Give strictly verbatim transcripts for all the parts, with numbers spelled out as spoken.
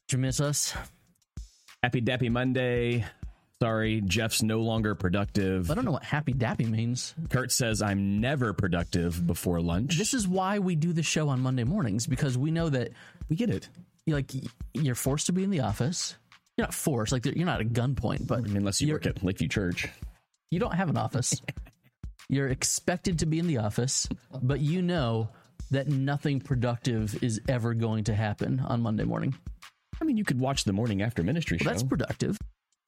Did you miss us? Happy Dappy Monday. Sorry, Jeff's no longer productive. I don't know what happy dappy means. Kurt says I'm never productive before lunch. This is why we do the show on Monday mornings, because we know that we get it. You're like you're forced to be in the office. You're not forced, like you're not at gunpoint, but I mean, unless you work at Lakeview Church, you don't have an office. You're expected to be in the office, but you know that nothing productive is ever going to happen on Monday morning. I mean, you could watch the morning after ministry well, show. That's productive.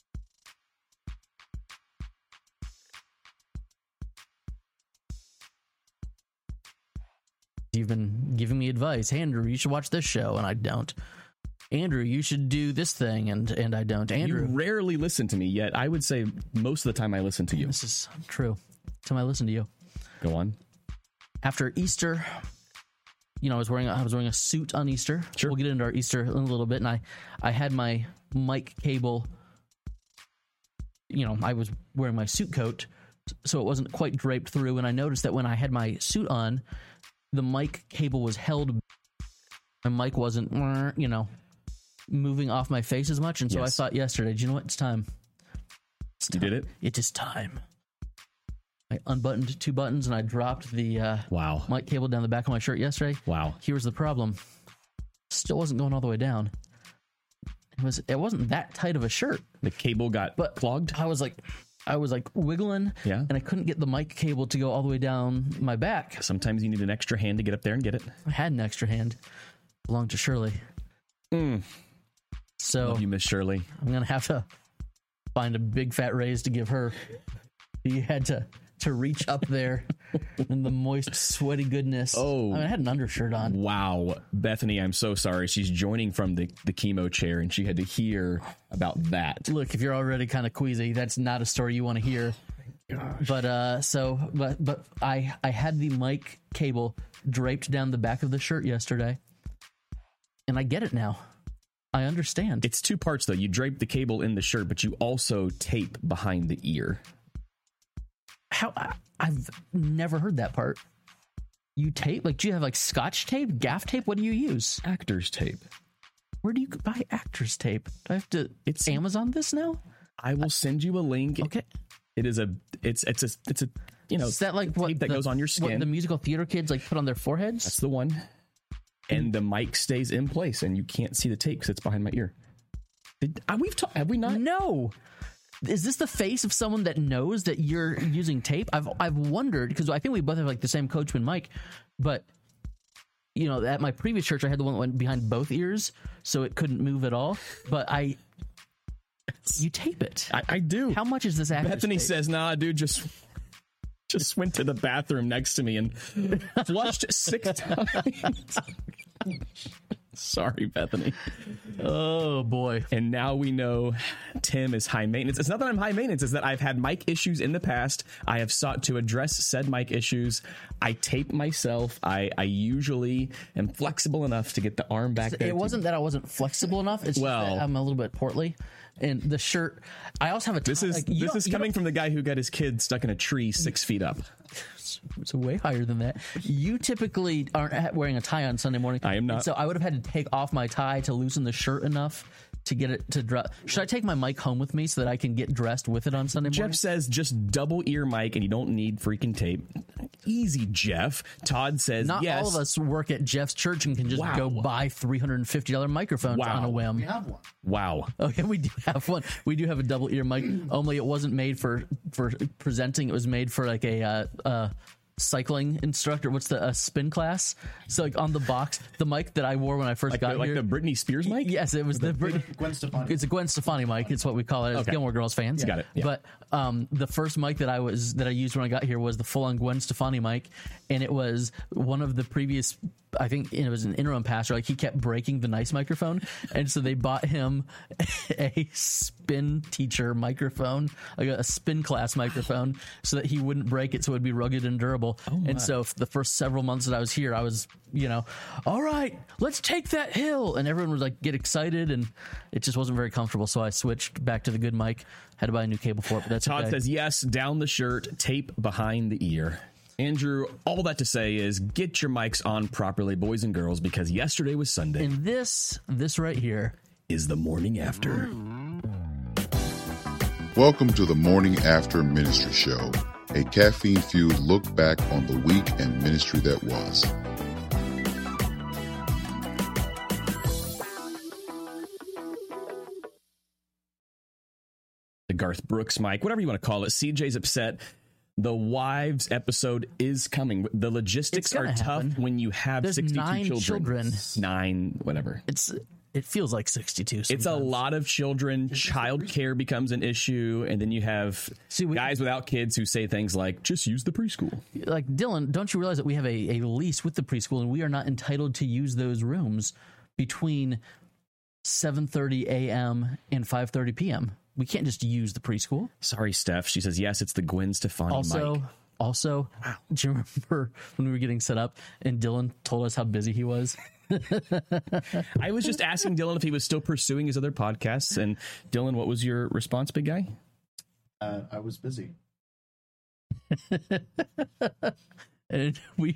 You've been giving me advice. Hey, Andrew, you should watch this show, and I don't. Andrew, you should do this thing, and, and I don't. Andrew, you rarely listen to me, yet I would say most of the time I listen to you. This is true. Time I listen to you. Go on. After Easter, you know, I was wearing I was wearing a suit on Easter. Sure. We'll get into our Easter in a little bit, and I I had my mic cable. You know, I was wearing my suit coat, so it wasn't quite draped through, and I noticed that when I had my suit on, the mic cable was held. My mic wasn't, you know, moving off my face as much, and so yes. I thought yesterday, do you know what? It's time. It's time. You did it? It is time. I unbuttoned two buttons, and I dropped the uh, wow mic cable down the back of my shirt yesterday. Wow. Here's the problem. Still wasn't going all the way down. It, was, it wasn't that tight of a shirt. The cable got but clogged? I was like... I was like wiggling, yeah. and I couldn't get the mic cable to go all the way down my back. Sometimes you need an extra hand to get up there and get it. I had an extra hand. Belonged to Shirley. Mm. So Love you, Miss Shirley. I'm going to have to find a big fat raise to give her. You had to, to reach up there in the moist, sweaty goodness. Oh. I mean, I had an undershirt on. Wow. Bethany, I'm so sorry. She's joining from the, the chemo chair, and she had to hear about that. Look, if you're already kind of queasy, that's not a story you want to hear. Gosh. But uh, so, but but I I had the mic cable draped down the back of the shirt yesterday, and I get it now. I understand. It's two parts though. You drape the cable in the shirt, but you also tape behind the ear. How I, I've never heard that part. You tape? Like, do you have like Scotch tape, gaff tape? What do you use? Actor's tape. Where do you buy actor's tape? Do I have to? It's Amazon this now. I will send you a link. Okay. It is a. It's it's a it's a you know. Is that like what tape that the, goes on your skin? What the musical theater kids like put on their foreheads? That's the one. And the mic stays in place, and you can't see the tape because it's behind my ear. Did, uh, we've talked. Have we not? No. Is this the face of someone that knows that you're using tape? I've I've wondered, because I think we both have like the same Coachman mic, but you know, at my previous church I had the one that went behind both ears, so it couldn't move at all. But I, you tape it. I, I do. How much is this actor's Bethany tape? says, "Nah, dude, just just went to the bathroom next to me and flushed six times." Sorry, Bethany. Oh, boy. And now we know Tim is high maintenance. It's not that I'm high maintenance. It's that I've had mic issues in the past. I have sought to address said mic issues. I tape myself. I, I usually am flexible enough to get the arm back there. It wasn't that I wasn't flexible enough. It's well, just that I'm a little bit portly. And the shirt, I also have a... T- this is, like, this is coming from the guy who got his kid stuck in a tree six feet up. It's way higher than that. You typically aren't wearing a tie on Sunday morning. I am not. So I would have had to take off my tie to loosen the shirt enough to get it to dress. Should I take my mic home with me so that I can get dressed with it on Sunday morning? Jeff says just double ear mic and you don't need freaking tape. Easy, Jeff. Todd says Not yes. all of us work at Jeff's church and can just Wow. go buy three hundred fifty dollars microphones Wow. on a whim. We have one. Wow. Okay, we do have one. We do have a double ear mic. Only it wasn't made for for presenting. It was made for like a uh, uh, cycling instructor. What's the uh, spin class? So like on the box, the mic that I wore when I first Like got the, like here. the Britney Spears mic? Yes, it was the, Brit- Gwen Stefani. It's a Gwen Stefani mic. It's what we call it as Okay. Gilmore Girls fans. Got it. Yeah. But um, the first mic that I was that I used when I got here was the full-on Gwen Stefani mic, and it was one of the previous. I think it was an interim pastor. Like he kept breaking the nice microphone, and so they bought him a spin teacher microphone, like a spin class microphone, so that he wouldn't break it, so it would be rugged and durable. Oh and so for the first several months that I was here, I was, you know, all right, let's take that hill, and everyone would like get excited, and it just wasn't very comfortable. So I switched back to the good mic. Had to buy a new cable for it, but that's Todd okay. says yes, down the shirt, tape behind the ear. Andrew, all that to say is get your mics on properly, boys and girls, because yesterday was Sunday. And this, this right here is the morning after. Welcome to the Morning After Ministry Show, a caffeine-fueled look back on the week and ministry that was. The Garth Brooks mic, whatever you want to call it. C J's upset. The wives episode is coming. The logistics are happen. tough when you have There's sixty-two nine children. children. Nine, whatever. It's it feels like sixty-two. Sometimes. It's a lot of children. Child care becomes an issue, and then you have See, we, guys without kids who say things like, "Just use the preschool." Like Dylan, don't you realize that we have a, a lease with the preschool, and we are not entitled to use those rooms between seven thirty a.m. and five thirty p.m. We can't just use the preschool. Sorry, Steph. She says, yes, it's the Gwen Stefani Also, mic. also, wow. Do you remember when we were getting set up and Dylan told us how busy he was? I was just asking Dylan if he was still pursuing his other podcasts. And Dylan, what was your response, big guy? Uh, I was busy. And we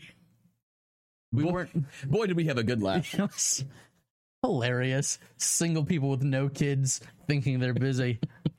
we boy, weren't. Boy, did we have a good laugh. It was hilarious. Single people with no kids thinking they're busy.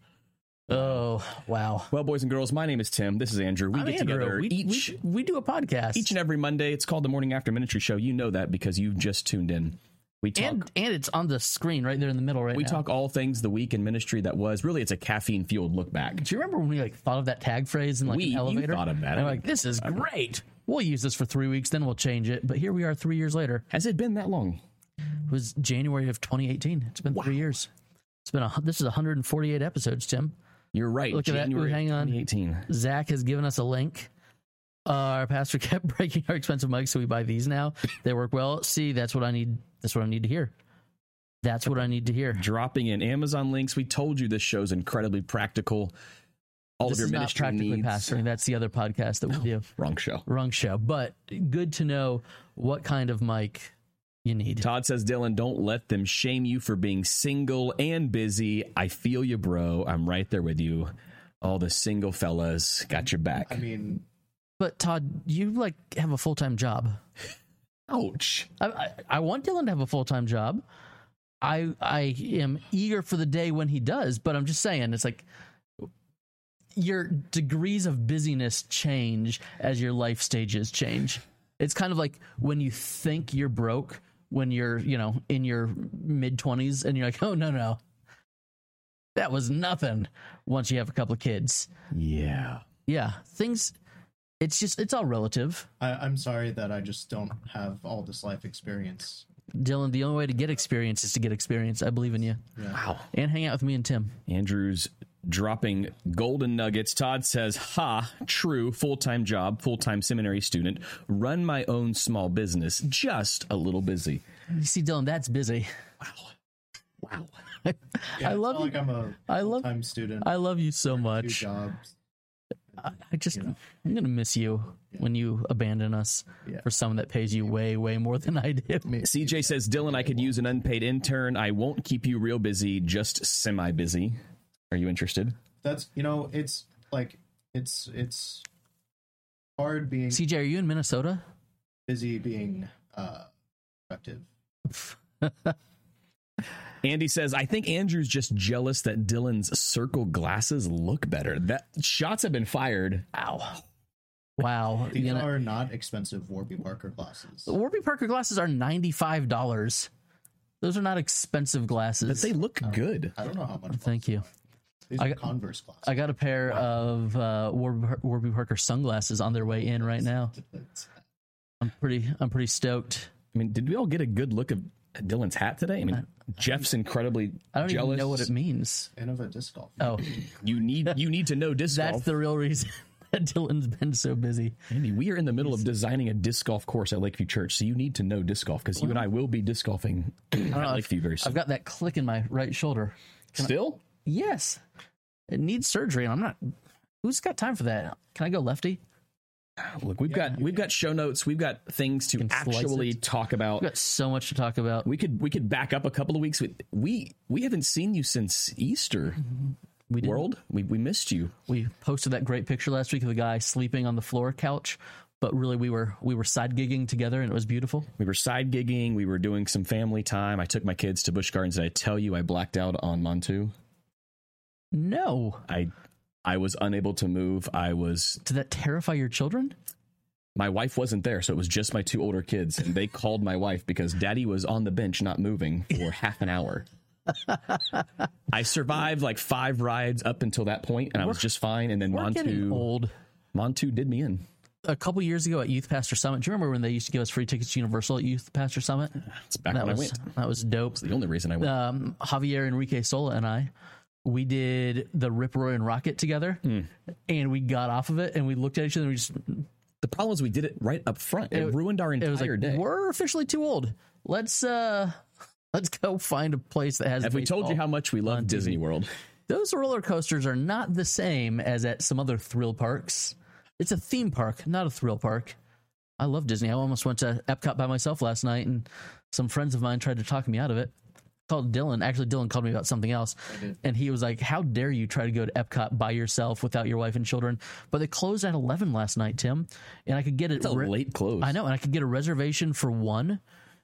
Oh, wow. Well, boys and girls, my name is Tim. This is Andrew. We I'm get Andrew. together we, each we, we do a podcast. each and every Monday. It's called the Morning After Ministry Show. You know that because you just tuned in. We talk and, and it's on the screen right there in the middle right we now. talk all things the week in ministry that was. Really, it's a caffeine-fueled look back. Do you remember when we like thought of that tag phrase in like We, an you elevator? thought of that. And I'm like, this is great. We'll use this for three weeks, then we'll change it. But here we are three years later. Has it been that long? It was January of twenty eighteen. It's been Wow. three years. It's been a, this is one hundred forty-eight episodes, Tim. You're right. Look at that. January Hang on. twenty eighteen. Zach has given us a link. Uh, our pastor kept breaking our expensive mics, so we buy these now. They work well. See, that's what I need. That's what I need to hear. That's what I need to hear. Dropping in Amazon links. We told you this show's incredibly practical. All This of your is not ministry practically needs. pastoring. That's the other podcast that we do. Wrong show. Wrong show. But good to know what kind of mic you need. Todd says, Dylan, don't let them shame you for being single and busy. I feel you, bro. I'm right there with you. All the single fellas got your back. I mean, But Todd, you like have a full time job. Ouch. I, I, I want Dylan to have a full time job. I I am eager for the day when he does, but I'm just saying, it's like your degrees of busyness change as your life stages change. It's kind of like when you think you're broke when you're, you know, in your mid twenties and you're like, oh, no, no, that was nothing once you have a couple of kids. Yeah. Yeah, things, it's just, it's all relative. I, I'm sorry that I just don't have all this life experience. Dylan, the only way to get experience is to get experience. I believe in you. Yeah. Wow. And hang out with me and Tim. Andrew's dropping golden nuggets. Todd says, ha, true, full-time job, full-time seminary student, run my own small business, just a little busy. You see, Dylan, that's busy. Wow. Wow. Yeah, I it's love not you. like I'm a I love- full-time student. I love you so two much. jobs. I, I just, You know. I'm going to miss you Yeah. when you abandon us Yeah. for someone that pays you way, way more than I do. C J says, Dylan, I could use an unpaid intern. I won't keep you real busy, just semi-busy. Are you interested? That's, you know, it's like, it's, it's hard being C J, are you in Minnesota? busy, being uh, productive. Andy says, I think Andrew's just jealous that Dylan's circle glasses look better. That shots have been fired. Ow. Wow. These You know, are not expensive Warby Parker glasses. the Warby Parker glasses are ninety-five dollars. Those are not expensive glasses. But they look good. I don't know how much. Thank you. These I are got- Converse glasses. I got a pair of uh, Warby, Warby Parker sunglasses on their way in right now. I'm pretty. I'm pretty stoked. I mean, did we all get a good look of Dylan's hat today? I mean, Jeff's incredibly I don't jealous. even know what it means. And of a disc golf. Oh, You need you need to know disc that's golf. the real reason that Dylan's been so busy. Andy, we are in the middle of designing a disc golf course at Lakeview Church, so you need to know disc golf because you and I will be disc golfing at know, Lakeview very soon. I've got that click in my right shoulder. Still? Yes, it needs surgery, and I'm not. Who's got time for that? Can I go lefty? Look, we've got we've got show notes, we've got things to can slice actually it. talk about. We've got so much to talk about. We could we could back up a couple of weeks. With, we we haven't seen you since Easter. We did. World, we we missed you. We posted that great picture last week of the guy sleeping on the floor couch but really we were we were side gigging together, and it was beautiful. We were side gigging. We were doing some family time. I took my kids to Busch Gardens. Did I tell you I blacked out on Montu? No. I I was unable to move. I was. Did that terrify your children? My wife wasn't there, so it was just my two older kids. And they called my wife because Daddy was on the bench not moving for half an hour. I survived like five rides up until that point, and I was just fine. And then We're getting Montu, old. Montu did me in. A couple years ago at Youth Pastor Summit, do you remember when they used to give us free tickets to Universal at Youth Pastor Summit? It's back That when was I went. that was dope. It's the only reason I went. Um, Javier Enrique Sola and I, we did the Rip Roy and Rocket together, Mm. and we got off of it and we looked at each other and we just The problem is we did it right up front. It, It- ruined our it was entire like, day. we're officially too old. Let's uh let's go find a place that has. Have we told you baseball. how much we love on T V. Disney World? Those roller coasters are not the same as at some other thrill parks. It's a theme park, not a thrill park. I love Disney. I almost went to Epcot by myself last night, and some friends of mine tried to talk me out of it. Called Dylan. Actually, Dylan called me about something else, and he was like, "How dare you try to go to Epcot by yourself without your wife and children?" But they closed at eleven last night, Tim, and I could get it. It's a late close. I know, and I could get a reservation for one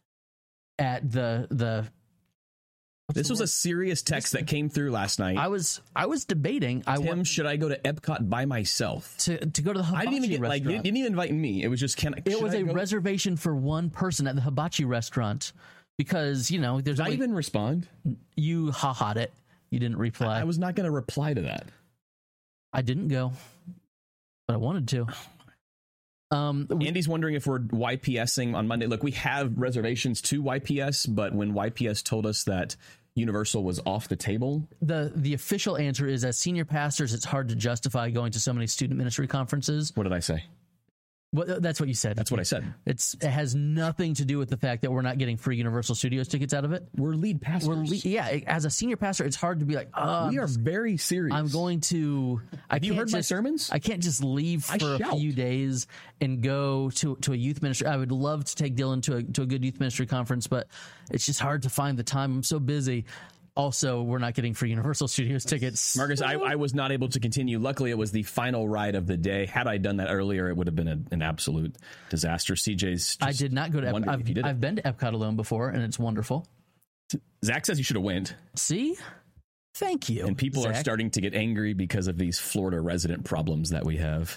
at the the. what's This the was word? a serious text that came through last night. I was I was debating. I Tim, want should I go to Epcot by myself? to to go to the I hibachi didn't even get like you restaurant. didn't even invite me. It was just can I? It should was I a go? reservation for one person at the hibachi restaurant because you know there's Did I only even respond? you ha ha'd it. You didn't reply. I was not going to reply to that. I didn't go, but I wanted to. Um, we- Andy's wondering if we're YPSing on Monday. Look, we have reservations to Y P S, but when Y P S told us that Universal was off the table, the the official answer is, as senior pastors, it's hard to justify going to so many student ministry conferences. what did I say? Well, that's what you said. That's what I said. It's it has nothing to do with the fact that we're not getting free Universal Studios tickets out of it. We're lead pastors. We're le- yeah, as a senior pastor, it's hard to be like, oh, we are very serious. I'm going to. I Have you can't heard my just- sermons? I can't just leave I for a shout. few days and go to to a youth ministry. I would love to take Dylan to a to a good youth ministry conference, but it's just hard to find the time. I'm so busy. Also, we're not getting free Universal Studios tickets. Marcus, I, I was not able to continue. Luckily, it was the final ride of the day. Had I done that earlier, it would have been a, an absolute disaster. C J's. Just I did not go to. Ep- wondering I've, if you did it. I've been to Epcot alone before, and it's wonderful. Zach says you should have went, See, thank you. and people are Zach. starting to get angry because of these Florida resident problems that we have.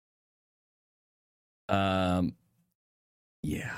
Um, yeah.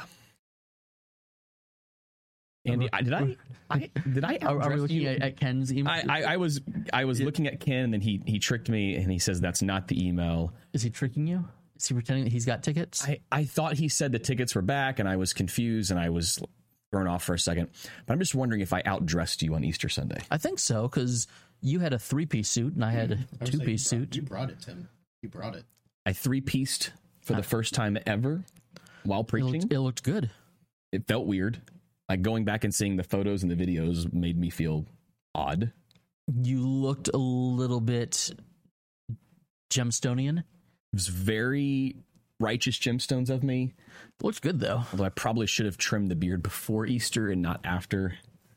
Andy, I, did I, I did I Are, are we outdress looking you? at, at Ken's email? I, I, I was I was looking at Ken, and then he he tricked me, and he says that's not the email. Is he tricking you? Is he pretending that he's got tickets? I, I thought he said the tickets were back, and I was confused, and I was thrown off for a second. But I'm just wondering if I outdressed you on Easter Sunday. I think so, because you had a three-piece suit and I had a I was like, two-piece you brought- suit. You brought it, Tim. You brought it. I three-pieced for the first time ever while It preaching. looked, it looked good. It felt weird. Like going back and seeing the photos and the videos made me feel odd. You looked a little bit gemstonian. It was very righteous gemstones of me. It looked good, though. Although I probably should have trimmed the beard before Easter and not after.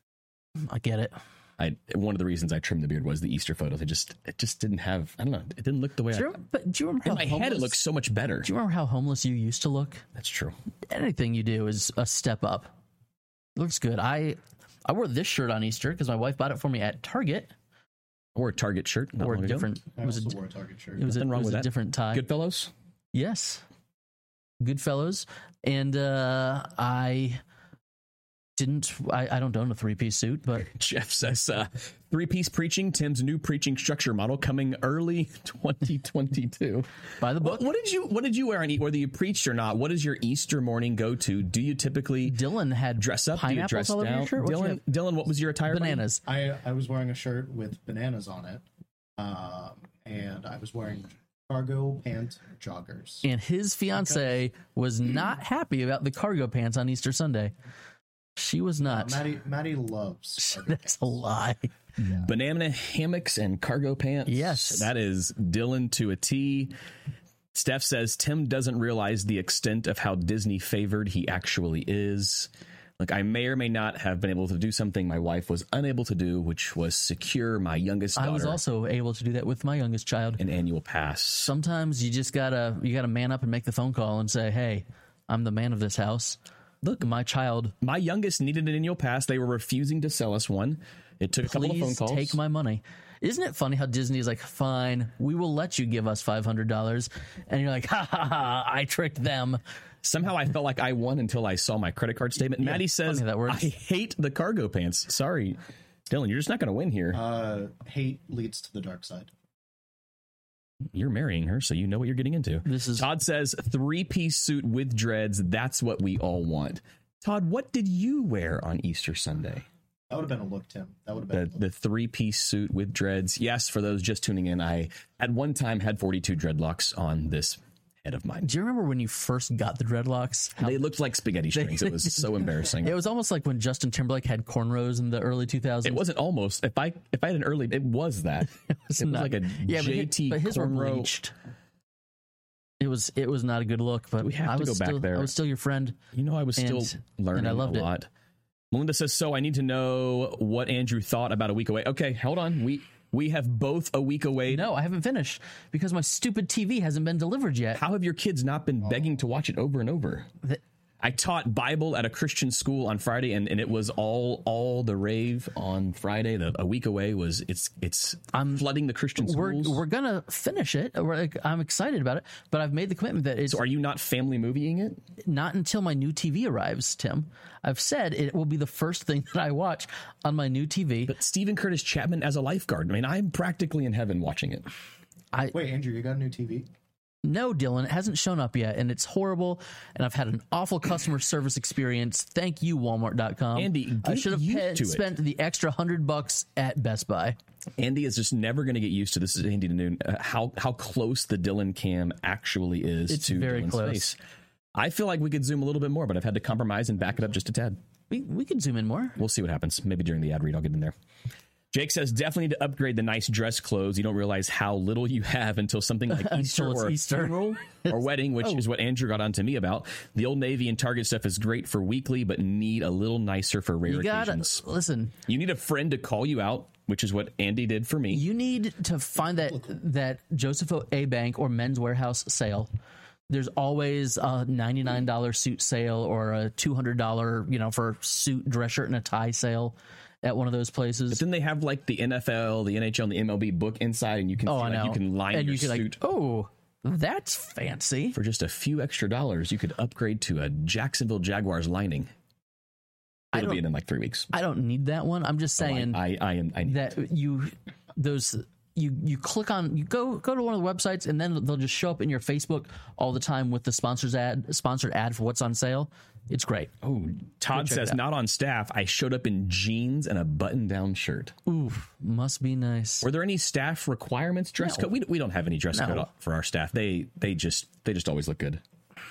I get it. I one of the reasons I trimmed the beard was the Easter photos. It just it just didn't have. I don't know. It didn't look the way Do you, I. remember, but do you remember In how my homeless, head, it looks so much better. Do you remember how homeless you used to look? That's true. Anything you do is a step up. It looks good. I I wore this shirt on Easter because my wife bought it for me at Target. I wore a Target shirt. Not Or long a ago. different. I It was also a, wore a Target shirt. it was a, Nothing it wrong was with a that. different tie. Goodfellows. Yes. Goodfellows. And uh, I didn't, I, I don't own a three piece suit, but Jeff says uh, three piece preaching. Tim's new preaching structure model coming early twenty twenty-two. by the book. What, what did you What did you wear on E- whether you preached or not? What is your Easter morning go to? Do you typically Dylan had dress up? Do you pineapples dress all over down? your shirt. What'd you Dylan, have? Dylan, what was your attire? buddy? Bananas. I I was wearing a shirt with bananas on it, um, and I was wearing cargo pant joggers. And his fiance was not happy about the cargo pants on Easter Sunday. She was Uh, not. Maddie Maddie loves. cargo That's a pants. lie. Banana hammocks and cargo pants. Yes. That is Dylan to a T. Steph says Tim doesn't realize the extent of how Disney favored he actually is. Like, I may or may not have been able to do something my wife was unable to do, which was secure my youngest daughter I was also able to do that with my youngest child. an annual pass. Sometimes you just gotta you gotta man up and make the phone call and say, "Hey, I'm the man of this house. Look, my child. My youngest needed an annual pass. They were refusing to sell us one. It took a couple of phone Please calls. take my money." Isn't it funny how Disney is like, "Fine, we will let you give us five hundred dollars," and you're like, "Ha ha ha! I tricked them." Somehow I felt like I won until I saw my credit card statement. Yeah, Maddie says, funny how that works. I hate the cargo pants. Sorry, Dylan, you're just not going to win here. Uh, hate leads to the dark side. You're marrying her, so you know what you're getting into. This is Todd says, three-piece suit with dreads. That's what we all want. Todd, what did you wear on Easter Sunday? That would have been a look, Tim. That would have been The, a look. the three-piece suit with dreads. Yes, for those just tuning in, I at one time had forty-two dreadlocks on this head of mine. Do you remember when you first got the dreadlocks? How- They looked like spaghetti strings. It was so embarrassing. it was almost like when Justin Timberlake had cornrows in the early two thousands. It wasn't almost. If I if I had an early, it was that. It was, not- like a yeah, but J his, T but his were cornrow. bleached. It was it was not a good look, but We have I to was go back still, there. I was still your friend. You know, I was still And- learning and I loved a it. lot. Melinda says, so I need to know what Andrew thought about a week away. Okay, hold on. We we have both a week away. No, I haven't finished because my stupid T V hasn't been delivered yet. How have your kids not been begging to watch it over and over? The- I taught Bible at a Christian school on Friday, and, and it was all all the rave on Friday. The a week away was it's it's I'm- flooding the Christian We're schools. we're gonna finish it. We're, like, I'm excited about it, but I've made the commitment that it's so are you not family movieing it? not until my new T V arrives, Tim. I've said it will be the first thing that I watch on my new T V. But Stephen Curtis Chapman as a lifeguard. I mean, I'm practically in heaven watching it. I Wait, Andrew, you got a new T V? No, Dylan, it hasn't shown up yet, and it's horrible. And I've had an awful customer service experience. Thank you, Walmart dot com. Andy, I get should have used paid, to it. spent the extra hundred bucks at Best Buy. Andy is just never going to get used to this. Is Andy Noon? Uh, how how close the Dylan cam actually is It's to very Dylan's close. face. I feel like we could zoom a little bit more, but I've had to compromise and back it up just a tad. We we could zoom in more. We'll see what happens. Maybe during the ad read, I'll get in there. Jake says, definitely need to upgrade the nice dress clothes. You don't realize how little you have until something like Easter it's or a Easter. funeral or wedding, which Oh. is what Andrew got on to me about. The Old Navy and Target stuff is great for weekly, but need a little nicer for rare You gotta occasions. listen. You need a friend to call you out, which is what Andy did for me. You need to find that that Joseph A. Bank or Men's Warehouse sale. There's always a ninety-nine dollars suit sale or a two hundred dollars, you know, for suit, dress shirt, and a tie sale at one of those places. Then they have like the N F L, the N H L, and the M L B book inside, and you can Oh, see, I like, know. you can line and your you can suit. like, oh, that's fancy. For just a few extra dollars, you could upgrade to a Jacksonville Jaguars lining. I It'll be don't- in like three weeks. I don't need that one. I'm just Oh, I- saying I, I am. I need that you those you you click on you go go to one of the websites and then they'll just show up in your Facebook all the time with the sponsors ad sponsored ad for what's on sale. It's great. Oh, Todd check it says, out. not on staff. I showed up in jeans and a button-down shirt. Ooh, must be nice. Were there any staff requirements? Dress No. code? We, we don't have any dress No. code for our staff. They they just they just always look good.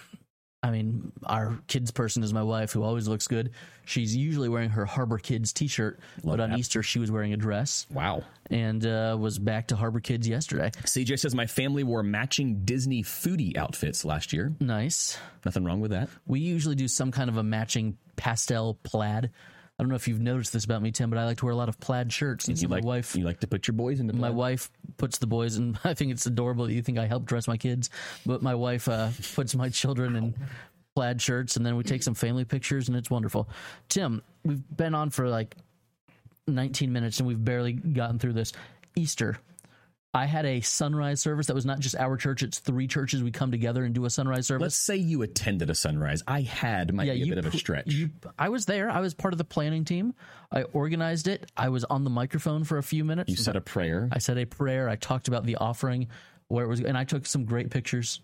I mean, our kids person is my wife, who always looks good. She's usually wearing her Harbor Kids T-shirt, but on that. Easter she was wearing a dress Wow. and uh, was back to Harbor Kids yesterday. C J says, my family wore matching Disney foodie outfits last year. Nice. Nothing wrong with that. We usually do some kind of a matching pastel plaid. I don't know if you've noticed this about me, Tim, but I like to wear a lot of plaid shirts. And so You my like wife, you like to put your boys into my plaid? wife puts the boys, and I think it's adorable that you think I help dress my kids, but my wife uh, puts my children in plaid shirts, and then we take some family pictures, and it's wonderful. Tim, we've been on for like nineteen minutes, and we've barely gotten through this. Easter. I had a sunrise service that was not just our church, it's three churches. We come together and do a sunrise service. Let's say you attended a sunrise. I had might be a bit of a pu- stretch. You, I was there. I was part of the planning team. I organized it. I was on the microphone for a few minutes. You said a prayer. I said a prayer. I talked about the offering, where it was, and I took some great pictures.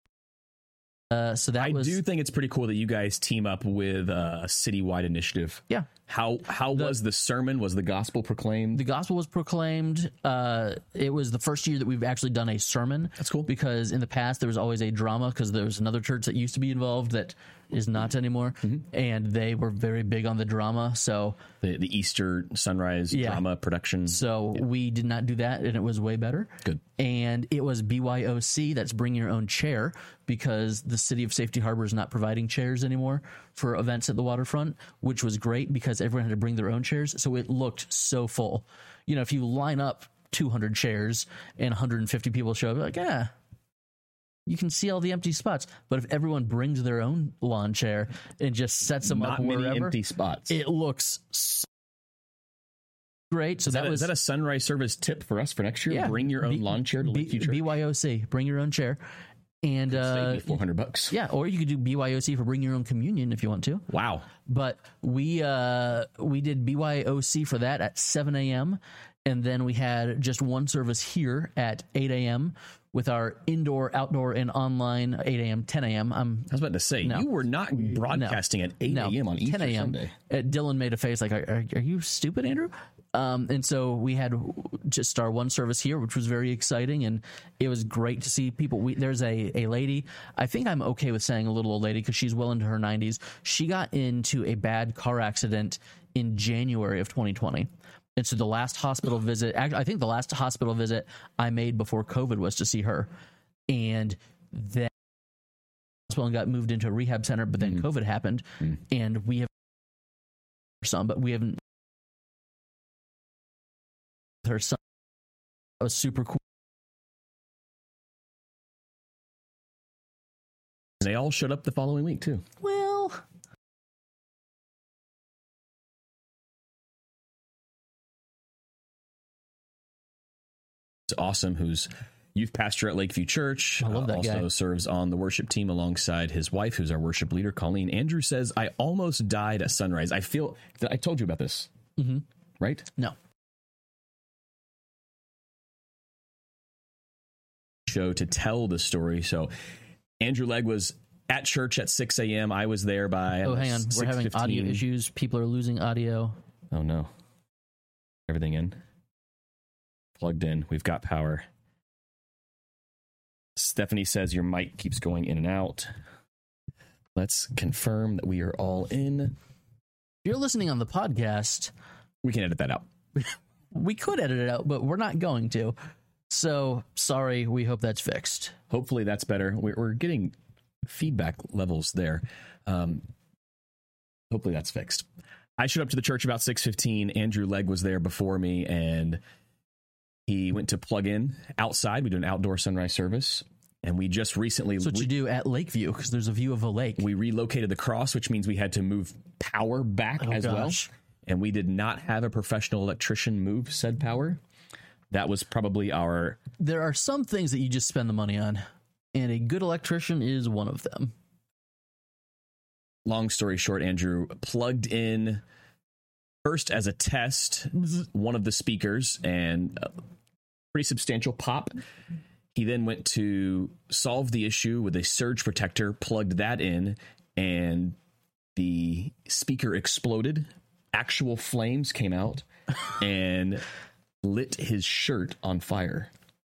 Uh, so that I was do think it's pretty cool that you guys team up with uh, a citywide initiative. yeah. How how was the sermon? Was the gospel proclaimed? The gospel was proclaimed. Uh, it was the first year that we've actually done a sermon. That's cool. Because in the past there was always a drama because there was another church that used to be involved that is not anymore, Mm-hmm. and they were very big on the drama. So the the Easter sunrise Yeah. drama production. So we did not do that, and it was way better. Good. And it was B Y O C, that's bring your own chair, because the city of Safety Harbor is not providing chairs anymore. for events at the waterfront, which was great because everyone had to bring their own chairs. So it looked so full. You know, if you line up two hundred chairs and one hundred fifty people show up, like, yeah, you can see all the empty spots. But if everyone brings their own lawn chair and just sets them Not up many wherever, empty spots. it looks so great. So is that, that, a, was is that a Sunrise Service tip for us for next year? yeah, Bring your own B- lawn chair to B- Lakeview Church. B Y O C, bring your own chair. And Save uh, me four hundred bucks. yeah, or you could do B Y O C for bring your own communion if you want to. Wow. But we uh, we did B Y O C for that at seven a.m. And then we had just one service here at eight a.m. with our indoor, outdoor, and online eight a.m., ten a.m. I'm I was about to say, No. you were not broadcasting at eight no, a.m. on Easter ten a.m. Sunday. Uh, Dylan made a face like, are, are, are you stupid, Andrew? Um, and so we had just our one service here, which was very exciting, and it was great to see people. We, there's a, a lady, I think I'm okay with saying a little old lady because she's well into her nineties. She got into a bad car accident in January of twenty twenty. And so the last hospital visit, actually, I think the last hospital visit I made before COVID was to see her. And then hospital got moved into a rehab center, but then mm. COVID happened, mm. and we have some, but we haven't. Her son, that was super cool. They all showed up the following week too. Well, it's awesome. Who's youth pastor at Lakeview Church. I love that uh, also guy. serves on the worship team alongside his wife, who's our worship leader, Colleen. Andrew says, "I almost died at sunrise. I feel that I told you about this, mm-hmm. right? No." Show to tell the story. So Andrew Legg was at church at six a.m. I was there by oh hang on we're having audio issues. People are losing audio. Oh no. Everything in, plugged in. We've got power. Stephanie says your mic keeps going in and out. Let's confirm that we are all in. If you're listening on the podcast, we can edit that out. We could edit it out, but we're not going to. So, sorry, we hope that's fixed. Hopefully that's better. We're, we're getting feedback levels there. Um, hopefully that's fixed. I showed up to the church about six fifteen. Andrew Legg was there before me, and he went to plug in outside. We do an outdoor sunrise service, and we just recently... That's what re- you do at Lakeview, because there's a view of a lake. We relocated the cross, which means we had to move power back oh, as gosh. well. And we did not have a professional electrician move said power. That was probably our... There are some things that you just spend the money on, and a good electrician is one of them. Long story short, Andrew plugged in first as a test one of the speakers, and a pretty substantial pop. He then went to solve the issue with a surge protector, plugged that in, and the speaker exploded. Actual flames came out, and... lit his shirt on fire.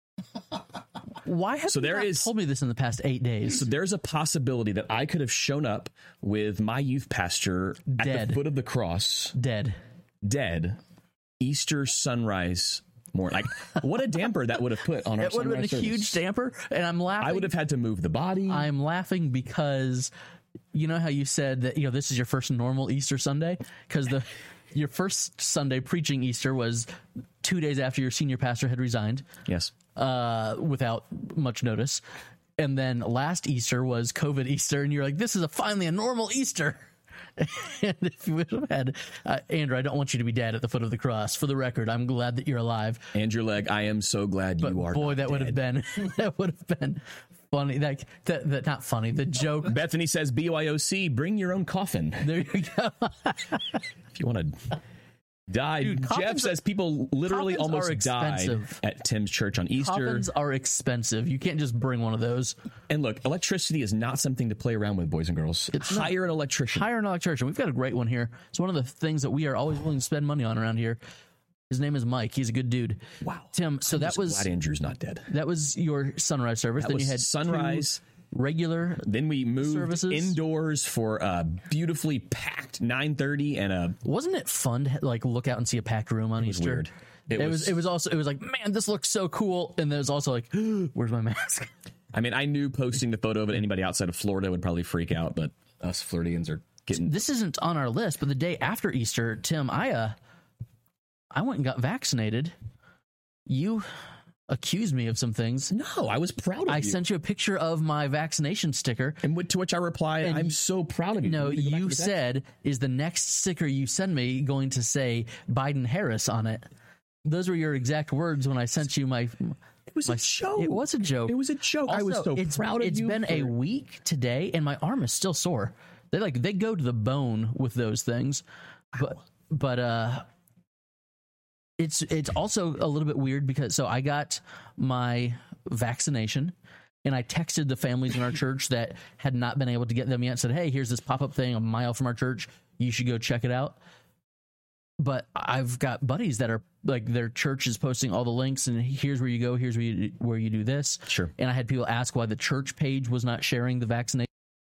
Why have so you there not is, told me this in the past eight days? So there's a possibility that I could have shown up with my youth pastor dead. at the foot of the cross. Dead. Dead. Easter sunrise morning. Like, what a damper that would have put on our It would have been a service. huge damper, and I'm laughing. I would have had to move the body. I'm laughing because you know how you said that, you know, this is your first normal Easter Sunday? Because the... Your first Sunday preaching Easter was two days after your senior pastor had resigned. Yes. Uh, without much notice. And then last Easter was COVID Easter, and you're like, this is a finally a normal Easter. And if you would have had, uh, Andrew, I don't want you to be dead at the foot of the cross. For the record, I'm glad that you're alive. Andrew Legg, I am so glad but you are. Boy, not that dead. would have been that would have been funny. Like that, that, not funny. The joke. Bethany says, B Y O C, bring your own coffin. There you go. If you want to die. Dude, Jeff says people literally almost died at Tim's church on Easter. Coffins are expensive. You can't just bring one of those. And look, electricity is not something to play around with, boys and girls. It's Hire not. an electrician. Hire an electrician. We've got a great one here. It's one of the things that we are always willing to spend money on around here. His name is Mike. He's a good dude. Wow. Tim, so I'm that just was... glad Andrew's not dead. That was your sunrise service. That then was you had sunrise... regular Then we moved services. indoors for a beautifully packed nine thirty and a... Wasn't it fun to like look out and see a packed room on It was Easter? weird. It, It was, was- It was also. It was like, man, this looks so cool. And then it was also like, where's my mask? I mean, I knew posting the photo of it, anybody outside of Florida would probably freak out, but us Floridians are getting. This isn't on our list, but the day after Easter, Tim, I uh, I went and got vaccinated. You accused me of some things. No, I was proud of I you. sent you a picture of my vaccination sticker. And with- to which I replied, And I'm so proud of you. No, need to go back you to the said, is the next sticker you send me going to say Biden-Harris on it? Those were your exact words when I sent you my... It was my, a joke. It was a joke. It was a joke. I was Also, so it's, proud of it's you. been a for- week today, and my arm is still sore. They like they go to the bone with those things, but but uh, it's it's also a little bit weird because so I got my vaccination, and I texted the families in our church that had not been able to get them yet. Said, hey, here's this pop up thing a mile from our church. You should go check it out. But I've got buddies that are like their church is posting all the links and here's where you go, here's where you where you do this. Sure. And I had people ask why the church page was not sharing the vaccination.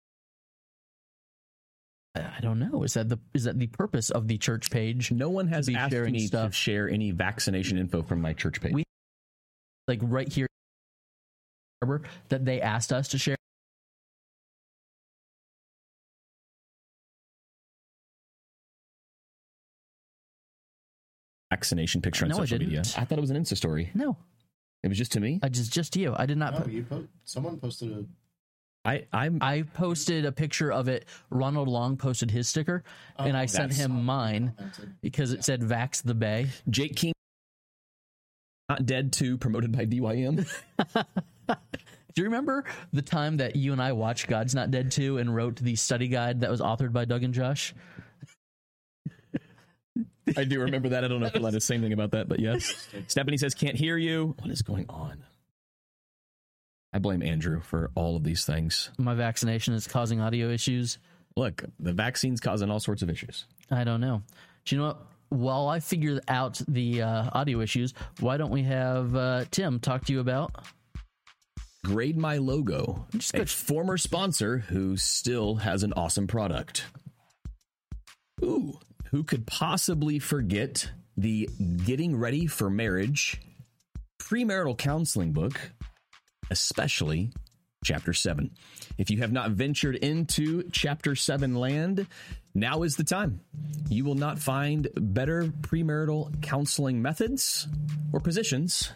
I don't know. Is that the is that the purpose of the church page? No one has be asked sharing me stuff. to share any vaccination info from my church page. We- Like right here that they asked us to share. Vaccination picture on No, I social didn't. media. I thought it was an Insta story. No, It was just to me. I just just you. I did not. No, put, you po- someone posted a. I I'm I posted a picture of it. Ronald Long posted his sticker, and I sent that's- him mine because it said "Vax the Bay." Jake King. Not Dead two, promoted by D Y M. Do you remember the time that you and I watched God's Not Dead two and wrote the study guide that was authored by Doug and Josh? I do remember that. I don't know if you'll let us say anything about that, but yes. Stephanie says, can't hear you. What is going on? I blame Andrew for all of these things. My vaccination is causing audio issues. Look, the vaccine's causing all sorts of issues. I don't know. Do you know what? While I figure out the uh, audio issues, why don't we have uh, Tim talk to you about? Grade My Logo, Just a go- former sponsor who still has an awesome product. Ooh, who could possibly forget the Getting Ready for Marriage premarital counseling book, especially Chapter seven. If you have not ventured into Chapter seven land, now is the time. You will not find better premarital counseling methods or positions.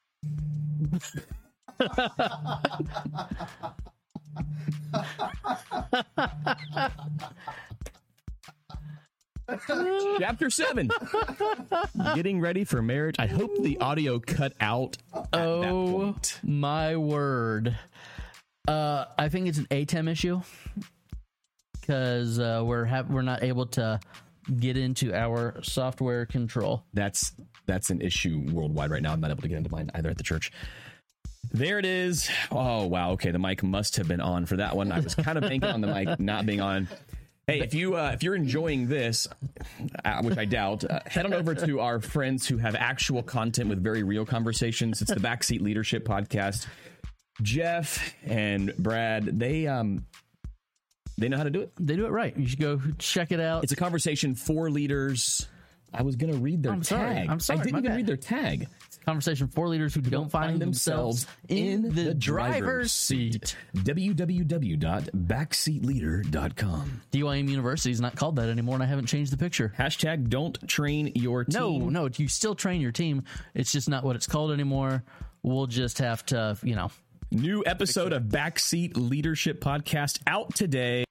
Chapter seven. Getting ready for marriage. I hope the audio cut out at that Oh point. my word! Uh, I think it's an A T E M issue because uh, we're ha- we're not able to get into our software control. That's that's an issue worldwide right now. I'm not able to get into mine either at the church. There it is. Oh wow. Okay, the mic must have been on for that one. I was kind of banking on the mic not being on. Hey, if you uh, if you're enjoying this, uh, which I doubt, uh, head on over to our friends who have actual content with very real conversations. It's the Backseat Leadership Podcast. Jeff and Brad, they um they know how to do it. They do it right. You should go check it out. It's a conversation for leaders. I was gonna read their I'm sorry. tag. I'm sorry. I didn't My even bad. read their tag. Conversation for leaders who don't find themselves in the driver's seat. w w w dot backseat leader dot com. D Y M University is not called that anymore, and I haven't changed the picture. Hashtag don't train your team. No, no, you still train your team. It's just not what it's called anymore. We'll just have to, you know. New episode of Backseat Leadership Podcast out today.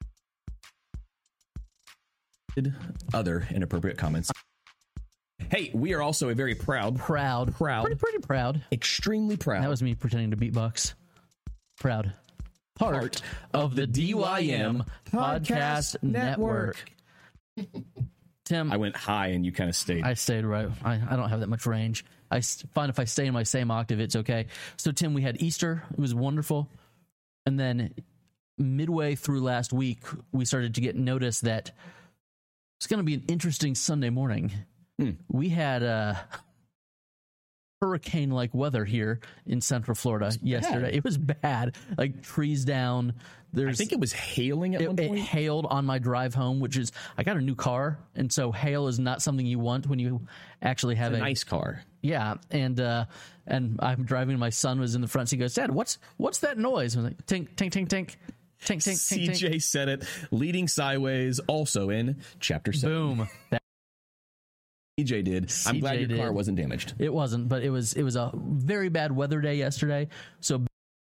Other inappropriate comments. Hey, we are also a very proud, Proud. Proud. Pretty, pretty proud. extremely proud. That was me pretending to beatbox. Proud. Part of the D Y M Podcast Network. Tim, I went high and you kind of stayed. I stayed right. I, I don't have that much range. I s- find if I stay in my same octave, it's okay. So, Tim, we had Easter. It was wonderful. And then midway through last week, we started to get notice that it's going to be an interesting Sunday morning. Hmm. We had uh, hurricane-like weather here in Central Florida yesterday. It was bad. Like trees down. There's I think it was hailing at it, one it point. hailed on my drive home, which is I got a new car, and so hail is not something you want when you actually have a a nice car. yeah. And uh, and I'm driving. My son was in the front seat. He goes, "Dad, what's what's that noise?" I was like, "Tink, tink, tink, tink." Tink, tink, C tink, J tink. said it. Leading sideways, also in chapter seven. Boom. That, C J did. I'm glad C J your car did. wasn't damaged. it wasn't, but it was it was a very bad weather day yesterday. So, do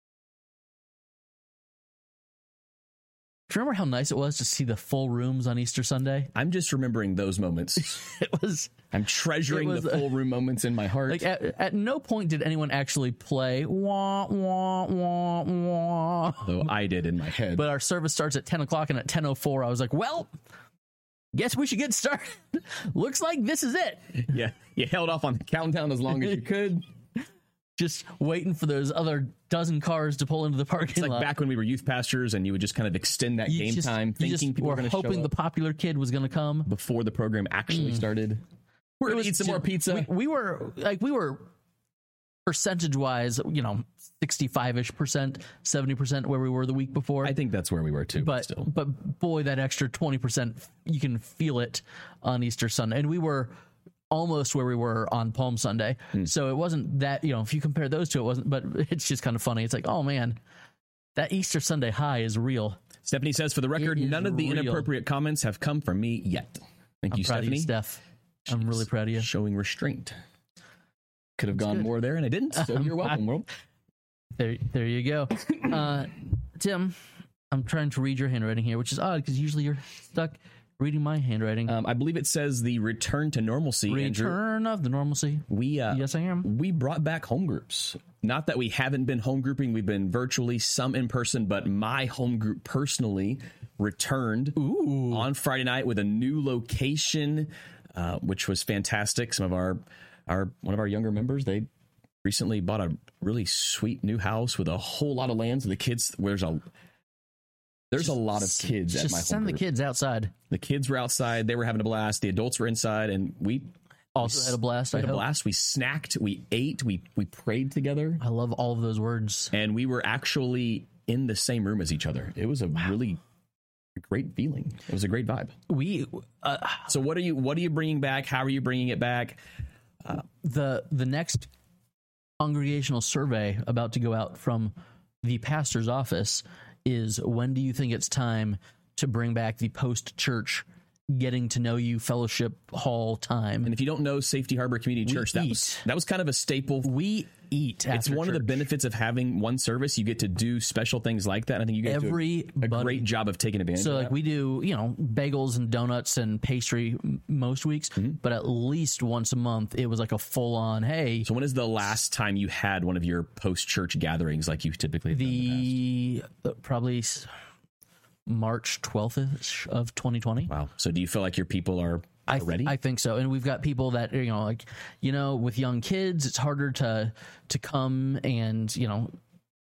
you remember how nice it was to see the full rooms on Easter Sunday? I'm just remembering those moments. It was I'm treasuring It was, the full room moments in my heart. like at, at no point did anyone actually play wah wah wah wah. Though I did in my head. But our service starts at ten o'clock, and at ten oh four, I was like, well, guess we should get started. Looks like this is it. yeah, you held off on the countdown as long as you could. Just waiting for those other dozen cars to pull into the parking It's like lot. back when we were youth pastors and you would just kind of extend that You game just- time you thinking just people were were going to show hoping up the popular kid was going to come. before the program actually started. We're It going was to eat some ju- more pizza. We, we were like we were percentage wise, you know, sixty-five ish percent, seventy percent where we were the week before. I think that's where we were too. but still. but boy, that extra twenty percent, you can feel it on Easter Sunday, and we were almost where we were on Palm Sunday. Hmm. So it wasn't that, you know, if you compare those two, it wasn't. But it's just kind of funny. It's like, oh man, that Easter Sunday high is real. Stephanie says, for the record, It is none of the real. inappropriate comments have come from me yet. Thank I'm you, proud Stephanie. of you, Steph. I'm really proud of you. Showing restraint. Could have gone good. more there, and I didn't. So you're welcome, world. There, there you go. Uh, Tim, I'm trying to read your handwriting here, which is odd because usually you're stuck reading my handwriting. Um, I believe it says the return to normalcy. Andrew. Return of the normalcy. We uh, Yes, I am. we brought back home groups. Not that we haven't been home grouping. We've been virtually, some in person, but my home group personally returned Ooh. on Friday night with a new location, uh, which was fantastic. Some of our our one of our younger members, they recently bought a really sweet new house with a whole lot of land. So the kids, there's a there's a lot of kids Just at my home send the group. kids outside. The kids were outside. They were having a blast. The adults were inside, and we Also had a blast. we I had a hope. blast. We snacked. We ate. We we prayed together, I love all of those words. and we were actually in the same room as each other. It was a really great feeling. It was a great vibe. We uh, So what are you what are you bringing back? How are you bringing it back? the the next congregational survey about to go out from the pastor's office is, when do you think it's time to bring back the post church getting to know you fellowship hall time? And if you don't know Safety Harbor Community We Church, that eat. was that was kind of a staple. We eat. It's after one of the church. benefits of having one service. You get to do special things like that. I think you guys do a, a Everybody- great job of taking advantage So of like that. we do, you know, bagels and donuts and pastry m- most weeks, Mm-hmm. but at least once a month it was like a full on, hey, So when is the last time you had one of your post-church gatherings like you typically have done in the past? the uh, probably s- March twelfth of twenty twenty. Wow. So do you feel like your people are, I are th- ready? I think so, and we've got people that, you know, like, you know, with young kids, it's harder to to come and, you know,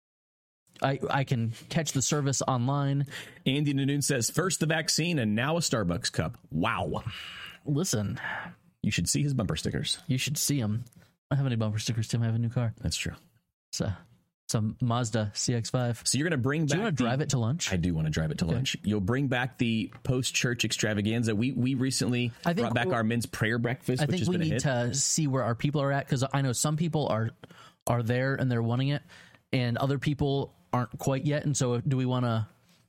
I I can catch the service online. Andy Nanoon says, first the vaccine and now a Starbucks cup. Wow. Listen, You should see his bumper stickers. you should see them. I don't have any bumper stickers, Tim. I have a new car. That's true. So some Mazda C X five. So you're going to bring Do back you want to the- drive it to lunch? I do want to drive it to lunch. You'll bring back the post-church extravaganza. We we recently I think- brought back our men's prayer breakfast, I which think has we been a need hit. to see where our people are at, because I know some people are are there and they're wanting it, and other people aren't quite yet. And so, do we want to?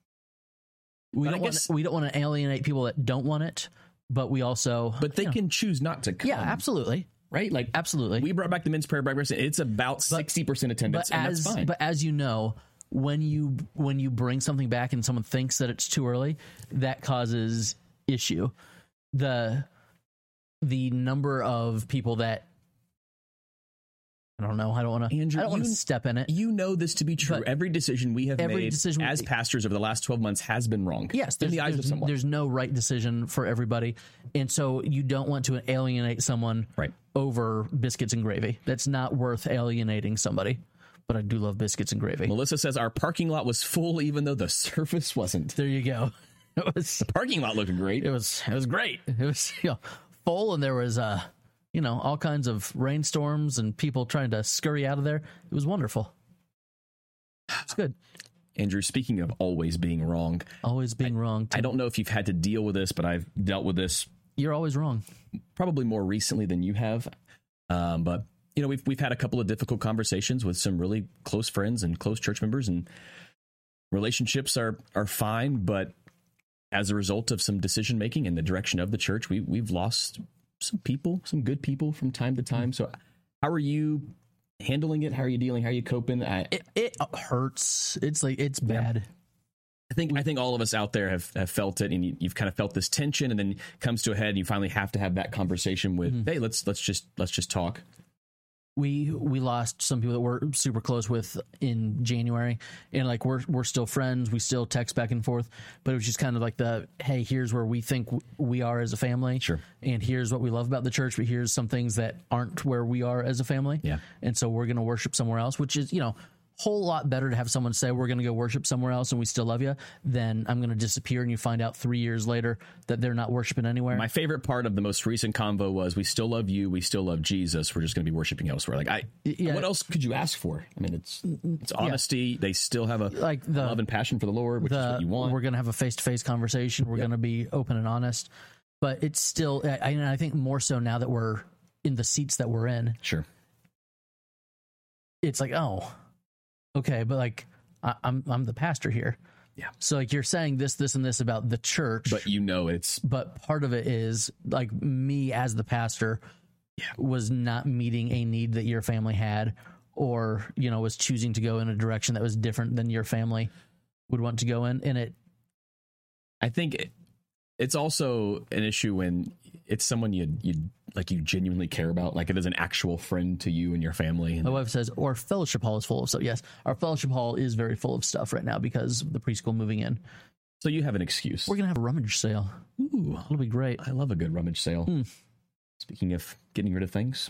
We But I don't want guess- we don't want to alienate people that don't want it, but we also but they you know, can choose not to come. yeah, absolutely, Right? Like absolutely. we brought back the men's prayer breakfast. It's about sixty percent attendance, but and as that's fine. but as you know, when you when you bring something back and someone thinks that it's too early, that causes issue. The the number of people that I don't know. I don't want to. I Andrew, don't want to you- step in it. You know this to be true. But every decision we have every made decision we- as pastors over the last twelve months has been wrong. Yes, in there's, the eyes of there's, someone. there's no right decision for everybody, and so you don't want to alienate someone Right. over biscuits and gravy. That's not worth alienating somebody. But I do love biscuits and gravy. Melissa says our parking lot was full, even though the surface wasn't. There you go. It was Parking lot looked great. it was it was great. It was, you know, full, and there was uh you know, all kinds of rainstorms and people trying to scurry out of there. It was wonderful. It's good. Andrew, speaking of always being wrong, Always being wrong. I don't know if you've had to deal with this, but I've dealt with this You're always wrong. probably more recently than you have. Um, but you know, we've we've had a couple of difficult conversations with some really close friends and close church members, and relationships are are fine, but as a result of some decision making in the direction of the church, we we've lost some people, some good people from time to time. So how are you handling it? How are you dealing? How are you coping? I, It, it hurts. It's like it's bad. I think I think all of us out there have, have felt it, and you, you've kind of felt this tension, and then it comes to a head, and you finally have to have that conversation with, Mm-hmm. hey, let's let's just let's just talk. We we lost some people that we're super close with in January, and like we're we're still friends. We still text back and forth, but it was just kind of like the, hey, here's where we think w- we are as a family, Sure. and here's what we love about the church, but here's some things that aren't where we are as a family. Yeah. And so we're going to worship somewhere else, which is, you know, whole lot better to have someone say we're going to go worship somewhere else and we still love you than I'm going to disappear and you find out three years later that they're not worshiping anywhere. My favorite part of the most recent convo was, we still love you, we still love Jesus, we're just going to be worshiping elsewhere. Like, I, Yeah. what else could you ask for? I mean, it's it's honesty. They still have a Like the- love and passion for the Lord, which is the, what you want. we're going to have a face-to-face conversation. We're going to be open and honest, but it's still, I, and I think more so now that we're in the seats that we're in, Sure. it's like, oh, okay, but like I, I'm I'm the pastor here. Yeah. So like you're saying this, this, and this about the church, But you know it's but part of it is like me as the pastor was not meeting a need that your family had, or you know was choosing to go in a direction that was different than your family would want to go in, and it I think it, it's also an issue when it's someone you you like you genuinely care about, like it is an actual friend to you and your family. And my wife says our fellowship hall is full of stuff. Yes, our fellowship hall is very full of stuff right now because of the preschool moving in. so you have an excuse. We're gonna have a rummage sale. Ooh, It'll be great. I love a good rummage sale. Hmm. Speaking of getting rid of things,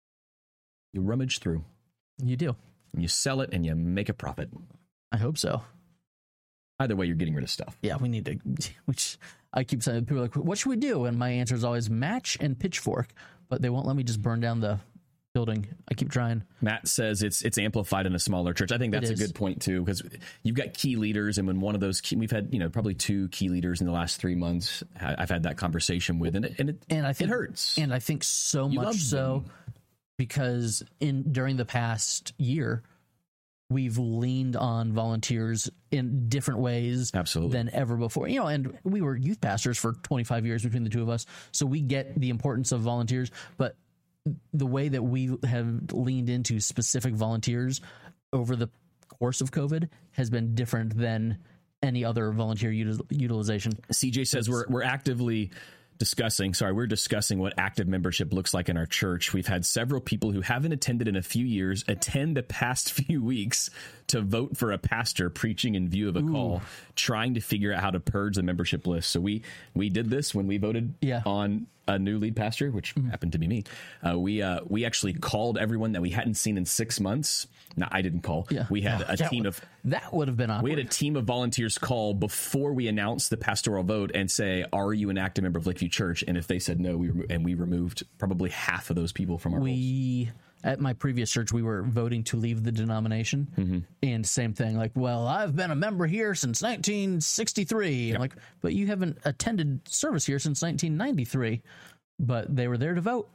you rummage through You do. and you sell it and you make a profit. I hope so. Either way, you're getting rid of stuff. Yeah, we need to. Which I keep saying, people are like, "What should we do?" And my answer is always match and pitchfork, but they won't let me just burn down the building. I keep trying. Matt says it's it's amplified in a smaller church. I think that's a is. good point too, because you've got key leaders, and when one of those key, we've had you know probably two key leaders in the last three months, I- I've had that conversation with, and it and it, And I think it hurts. And I think so You much love so them. because in during the past year, we've leaned on volunteers in different ways Absolutely. than ever before. You know, and we were youth pastors for twenty-five years between the two of us, so we get the importance of volunteers, but the way that we have leaned into specific volunteers over the course of COVID has been different than any other volunteer util- utilization. C J says we're we're actively discussing, sorry, we're discussing what active membership looks like in our church. We've had several people who haven't attended in a few years attend the past few weeks to vote for a pastor preaching in view of a call, trying to figure out how to purge the membership list. So we we did this when we voted Yeah. on a new lead pastor, which happened to be me. Uh, we uh, we actually called everyone that we hadn't seen in six months. No, I didn't call. Yeah. We had a That team would- of that would have been awkward. we had a team of volunteers call before we announced the pastoral vote and say, "Are you an active member of Lakeview Church?" And if they said no, we remo- and we removed probably half of those people from our rolls. we at my previous church we were voting to leave the denomination, Mm-hmm. and same thing, like, well, I've been a member here since nineteen sixty-three. I'm like, but you haven't attended service here since nineteen ninety-three. But they were there to vote.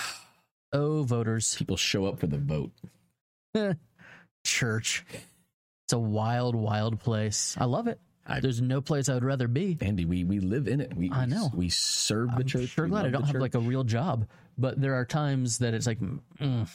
Oh, voters. People show up for the vote. Church, it's a wild wild place. I love it. I- There's no place I would rather be. Andy, we we live in it. We I know. we serve the I'm church. sure we glad I love don't the have church. like a real job, but there are times that it's like, mm,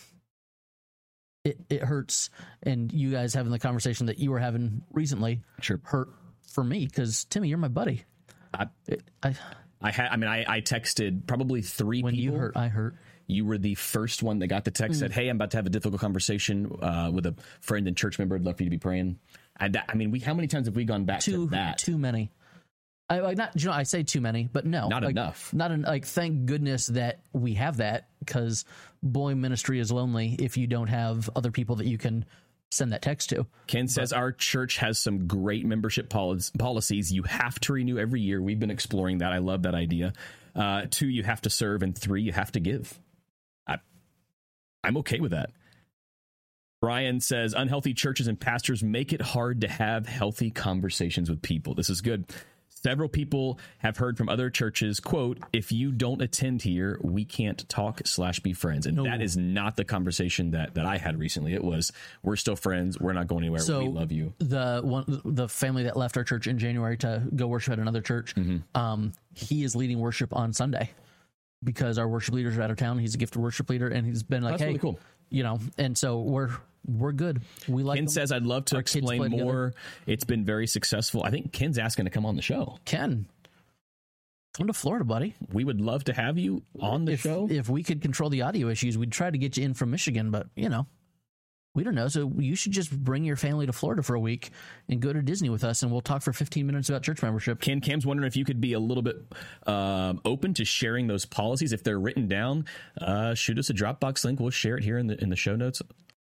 it it hurts. And you guys having the conversation that you were having recently Sure. hurt for me because Timmy, you're my buddy. I, It, I, I had. I mean, I, I texted probably three when people. you hurt, I hurt. You were the first one that got the text, Mm. said, "Hey, I'm about to have a difficult conversation uh, with a friend and church member. I'd love for you to be praying." And that, I mean, we how many times have we gone back Too to that? too many. I like not. You know, I say too many, but no, Not like, enough. Not en- like. Thank goodness that we have that, because boy, ministry is lonely if you don't have other people that you can send that text to. Ken says our church has some great membership pol- policies. You have to renew every year. We've been exploring that. I love that idea. Uh, two, you have to serve, and three, you have to give. I, I'm okay with that. Brian says unhealthy churches and pastors make it hard to have healthy conversations with people. This is good. Several people have heard from other churches, quote, if you don't attend here, we can't talk slash be friends. And No. that is not the conversation that, that I had recently. It was, we're still friends. We're not going anywhere. So we love you. The one, the family that left our church in January to go worship at another church, um, he is leading worship on Sunday because our worship leaders are out of town. He's a gifted worship leader, and he's been like, That's hey, really cool. you know, and so we're we're good. We like Ken him. says, I'd love to Our kids explain play together. more. It's been very successful. I think Ken's asking to come on the show. Ken, come to Florida, buddy. We would love to have you on the if, show. If we could control the audio issues, we'd try to get you in from Michigan, but you know, we don't know. So you should just bring your family to Florida for a week and go to Disney with us, and we'll talk for fifteen minutes about church membership. Ken Cam's wondering if you could be a little bit um, open to sharing those policies if they're written down. Uh, shoot us a Dropbox link. We'll share it here in the in the show notes.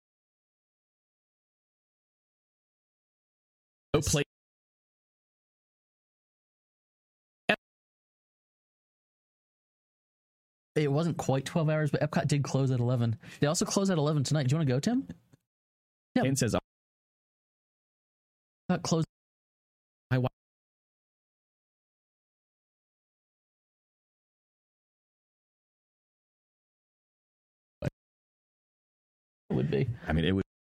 Go play. It wasn't quite twelve hours, but Epcot did close at eleven. They also close at eleven tonight. Do you want to go, Tim? Yeah. Ken says, Epcot closed. I wa- It would be I mean, it was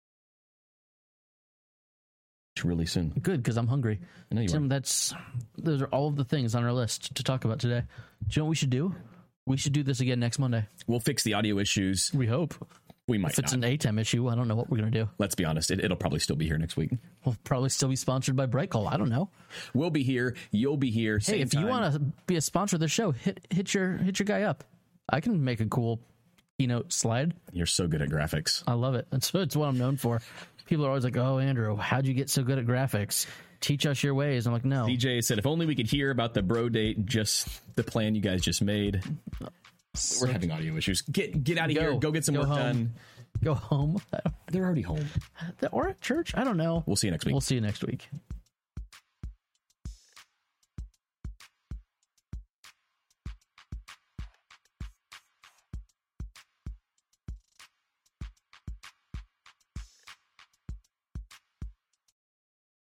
really soon. good because I'm hungry. I know you Tim, are. that's those are all of the things on our list to talk about today. Do you know what we should do? We should do this again next Monday. We'll fix the audio issues. We hope. We might If it's not. an A T E M issue, I don't know what we're going to do. Let's be honest. It, it'll probably still be here next week. We'll probably still be sponsored by Brightcall. I don't know. We'll be here. You'll be here. Hey, Same if you time. want to be a sponsor of the show, hit hit your hit your guy up. I can make a cool keynote slide. You're so good at graphics. I love it. That's, that's what I'm known for. People are always like, "Oh, Andrew, how'd you get so good at graphics? Teach us your ways." I'm like, "No." D J said, if only we could hear about the bro date, just the plan you guys just made. We're having audio issues. Get get out of Go. here. Go get some Go work home. done. Go home. They're already home. Or at church. I don't know. We'll see you next week. We'll see you next week.